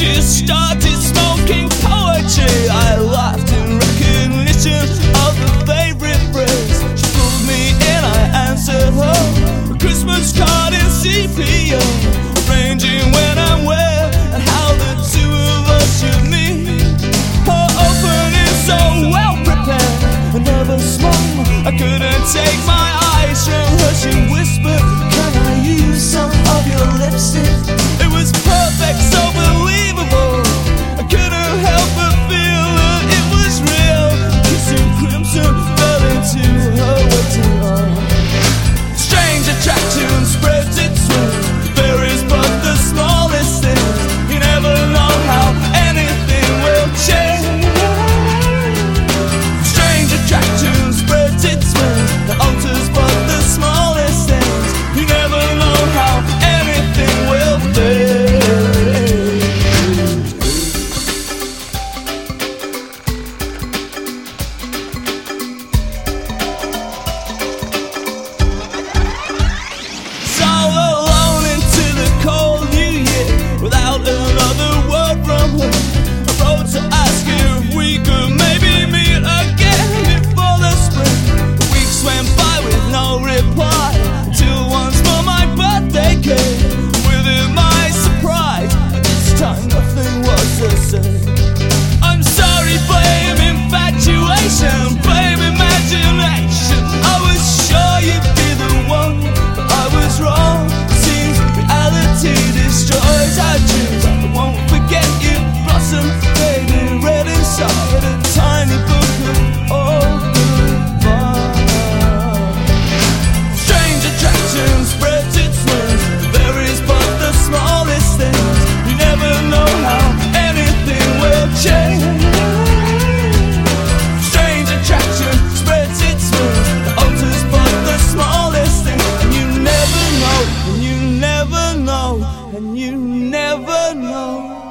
she started smoking poetry. I laughed in recognition of the favorite phrase. She pulled me in, I answered her. A Christmas card in sepia, arranging when and where and how the two of us should meet. Her opening so well prepared and never small, I couldn't take my eyes from her. She whispered, "Can I use some of your lipstick?" It was perfect, so believable. I couldn't help but feel that it was real. Kissing crimson fell into her waiting arms. Strange attraction spreads its wings, varies but the smallest thing. You never know how anything will change. Strange attraction spreads its wings, that alters but the smallest things. You never know how anything will fade. So alone into the cold new year, without another word from her, I wrote to ask if we could maybe meet again before the spring. The weeks went by with no reply, till once more my birthday came. With it my surprise, but this time nothing was the same. I'm sorry, blame infatuation, blame imagination. I was sure you'd be the one, but I was wrong. Seems reality destroys our dreams. I won't forget you, blossom faded red inside a tiny book of old goodbye. Strange attraction spreads its wings, varies but the smallest things. You never know how anything will change. Strange attraction spreads its wings, that alters but the smallest thing. And you never know, and you never know, and you never know.